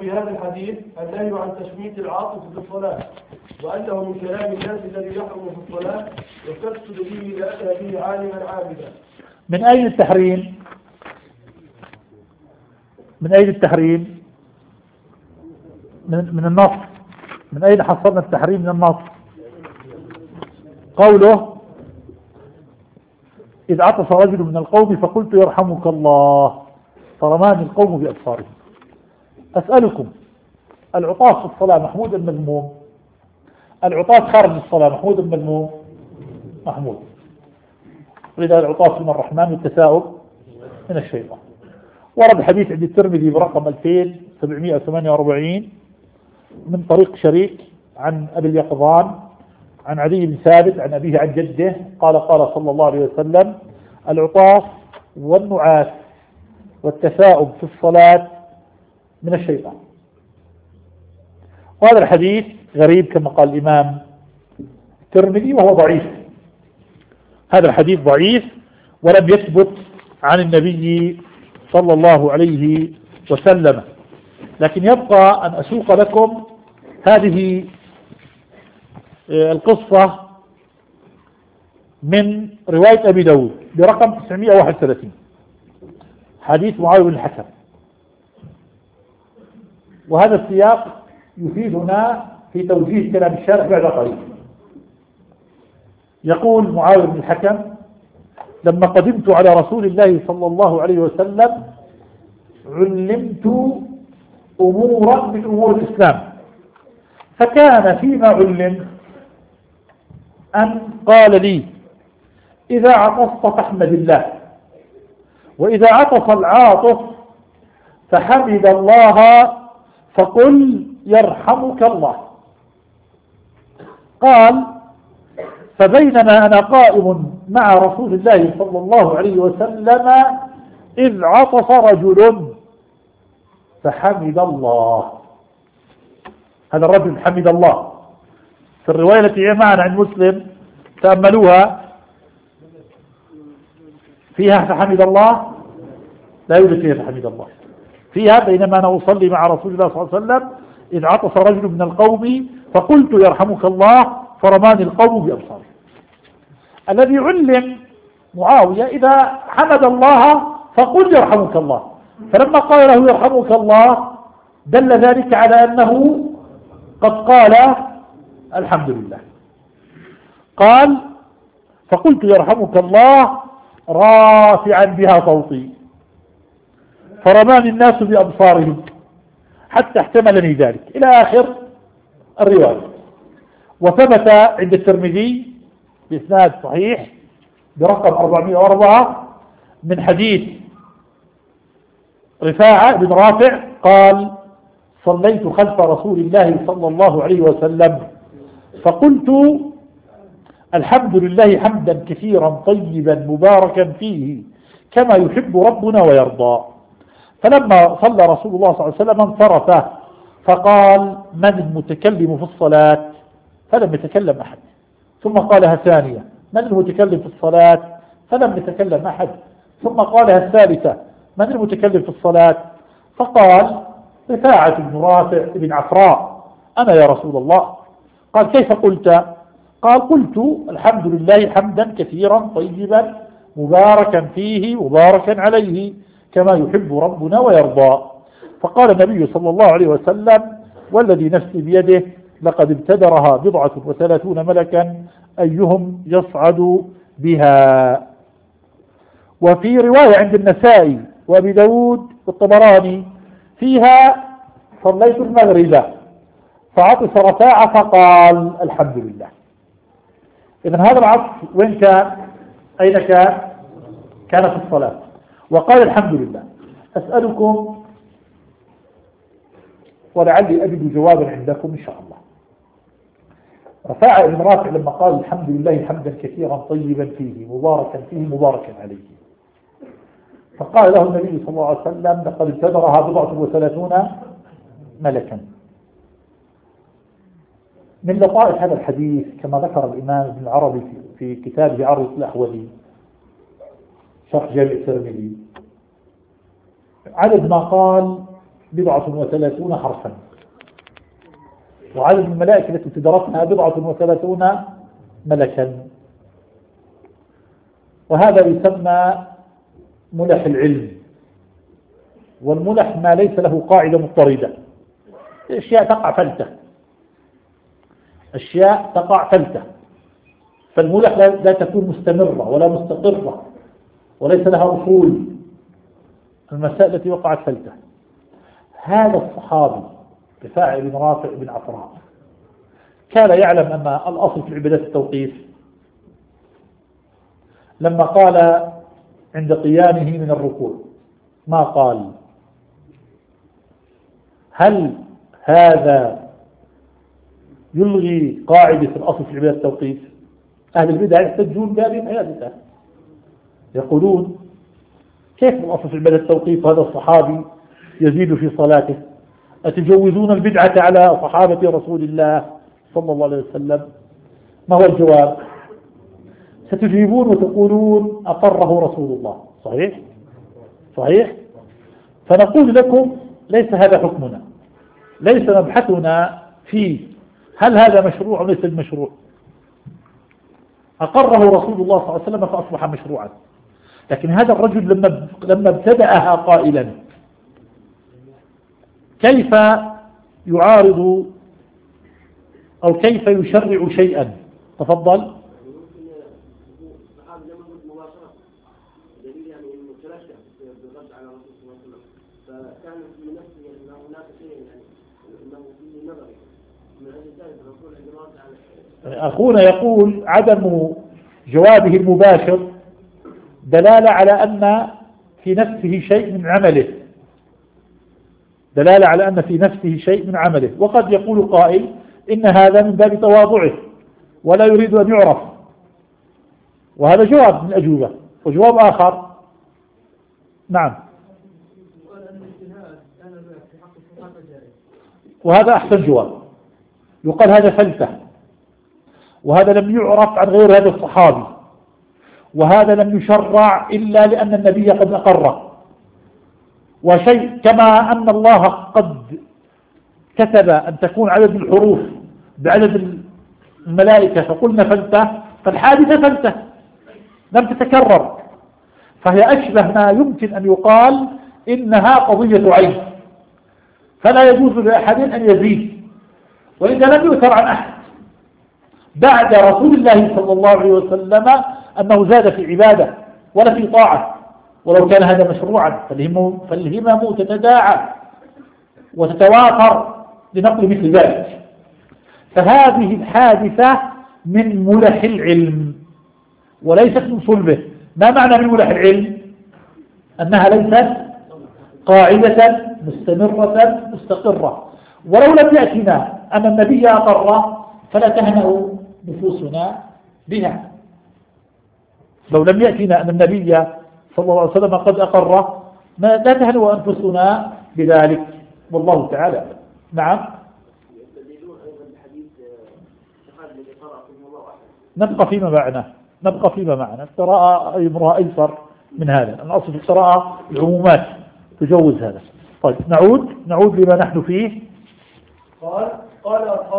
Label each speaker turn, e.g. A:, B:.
A: في هذا الحديث النهي عن تشميت العاطف في الصلاة، وأنه من كلام الناس الذي يحرم في الصلاة وتفسد به لأتى به عالما عابدا.
B: من أين التحريم؟ من أين التحريم؟ من النص. من أين حصلنا التحريم؟ من النص. قوله إذ عطس رجل من القوم فقلت يرحمك الله فرماني القوم بأبصارهم. أسألكم، العطاس في الصلاة محمود أم مذموم؟ العطاس خارج الصلاة محمود أم مذموم؟ محمود. ولذا العطاس من الرحمن والتثاؤب من الشيطان. ورد حديث عند الترمذي برقم 2748 من طريق شريك عن أبي اليقظان عن عدي بن ثابت عن أبيه عن جده قال قال صلى الله عليه وسلم العطاس والنعاس والتثاؤب في الصلاة من الشيطان. وهذا الحديث غريب كما قال الإمام الترمذي وهو ضعيف. هذا الحديث ضعيف ولم يثبت عن النبي صلى الله عليه وسلم. لكن يبقى أن أسوق لكم هذه القصة من رواية أبي داود برقم 931 حديث معاوية بن الحكم. وهذا السياق يفيدنا في توجيه كلام الشارح بعد قليل. يقول معاوية بن الحكم لما قدمت على رسول الله صلى الله عليه وسلم علمت أمورا من أمور الإسلام، فكان فيما علم أن قال لي إذا عطست فاحمد الله، وإذا عطس العاطس فحمد الله فقل يرحمك الله. قال فبينما أنا قائم مع رسول الله صلى الله عليه وسلم إذ عطس رجل فحمد الله. هذا الرجل حمد الله. في الرواية التي معنا عن مسلم تأملوها فيها فحمد الله، لا يوجد فيها فحمد الله. فيها بينما أنا أصلي مع رسول الله صلى الله عليه وسلم إذ عطس رجل من القوم فقلت يرحمك الله فرماني القوم بأبصارهم. الذي علم معاوية إذا حمد الله فقل يرحمك الله، فلما قال له يرحمك الله دل ذلك على أنه قد قال الحمد لله. قال فقلت يرحمك الله رافعا بها صوتي فرماني الناس بأبصارهم حتى احتملني ذلك إلى آخر الرواية. وثبت عند الترمذي بإسناد صحيح برقم 404 من حديث رفاعة بن رافع قال صليت خلف رسول الله صلى الله عليه وسلم فقلت الحمد لله حمدا كثيرا طيبا مباركا فيه كما يحب ربنا ويرضى. فلما صلى رسول الله صلى الله عليه وسلم انصرف فقال من المتكلم في الصلاة؟ فلم يتكلم أحد. ثم قالها ثانية من المتكلم في الصلاة؟ فلم يتكلم أحد. ثم قالها الثالثة من المتكلم في الصلاة؟ فقال رفاعة بن رافع بن عفراء أنا يا رسول الله. قال كيف قلت؟ قال قلت الحمد لله حمدا كثيرا طيبا مباركا فيه مباركا عليه كما يحب ربنا ويرضى. فقال النبي صلى الله عليه وسلم والذي نفسي بيده لقد ابتدرها 37 ملكا أيهم يصعد بها. وفي رواية عند النسائي وأبي داود والطبراني فيها صليت المغرب فعطس رفاعة فقال الحمد لله. إذن هذا العطس وين كان؟ أين كان؟ كان في الصلاة وقال الحمد لله. أسألكم ولعلي أجد جوابا عندكم إن شاء الله. رفاعة بن رافع لما قال الحمد لله حمدا كثيرا طيبا فيه مباركا فيه مباركا عليه فقال له النبي صلى الله عليه وسلم لقد ابتدرها 37 ملكا. من لطائف هذا الحديث كما ذكر الإمام ابن العربي في كتابه عرض الأحوذي شرح جامع الترمذي عدد ما قال 37 حرفا، وعدد الملائكة التي تدرسها 37 ملكا. وهذا يسمى ملح العلم. والملح ما ليس له قاعدة مضطردة، أشياء تقع فلتة، أشياء تقع فلتة، فالملح لا تكون مستمرة ولا مستقرة وليس لها أصول، المسائل التي وقعت فلتة. هذا الصحابي رفاعة بن رافع بن عفراء كان يعلم أن الأصل في العبادات التوقيف، لما قال عند قيامه من الركوع ما قال هل هذا يلغي قاعدة الأصل في العبادات التوقيف؟ أهل البدع يحتجون بهذه الحيادثة، يقولون كيف الأصل في العبادات التوقيف هذا الصحابي يزيد في صلاته؟ أتجوزون البدعة على صحابة رسول الله صلى الله عليه وسلم؟ ما هو الجواب؟ ستجيبون وتقولون أقره رسول الله، صحيح؟ صحيح؟ فنقول لكم ليس هذا حكمنا، ليس مبحثنا في هل هذا مشروع أو ليس المشروع. أقره رسول الله صلى الله عليه وسلم فأصبح مشروعا، لكن هذا الرجل لما ابتدأها قائلا كيف يعارض أو كيف يشرع شيئا؟ تفضل. أخونا يقول عدم جوابه المباشر دلالة على أن في نفسه شيء من عمله، دلالة على أن في نفسه شيء من عمله. وقد يقول قائل إن هذا من باب تواضعه ولا يريد أن يعرف، وهذا جواب من الأجوبة. وجواب آخر نعم، وهذا أحسن جواب، يقال هذا فلسفة، وهذا لم يعرف عن غير هذا الصحابي، وهذا لم يشرع إلا لأن النبي قد أقره. وشيء كما أن الله قد كتب أن تكون عدد الحروف بعدد الملائكة فقلنا فلتة، فالحادثة فلتة لم تتكرر، فهي أشبه ما يمكن أن يقال إنها قضية عين، فلا يجوز لأحد أن يزيد، وإذا لم يؤثر عن أحد بعد رسول الله صلى الله عليه وسلم أنه زاد في عبادة ولا في طاعة، ولو كان هذا مشروعا فالهمم تتداعى وتتوافر لنقل مثل ذلك. فهذه الحادثة من ملح العلم وليست من صلبه. ما معنى من ملح العلم؟ أنها ليست قاعدة مستمرة مستقرة. ولو لم يأتنا أن النبي أقر فلا تهنأ نفوسنا بها. لو لم يأتنا أن النبي صلى الله عليه وسلم قد أقر لا تهنأ أنفسنا بذلك، والله تعالى. نعم. نبقى فيما معنا القراءة أمرها أيسر من هذا. الأصل في القراءة العمومات تجوز هذا. طيب نعود لما نحن فيه.
A: قال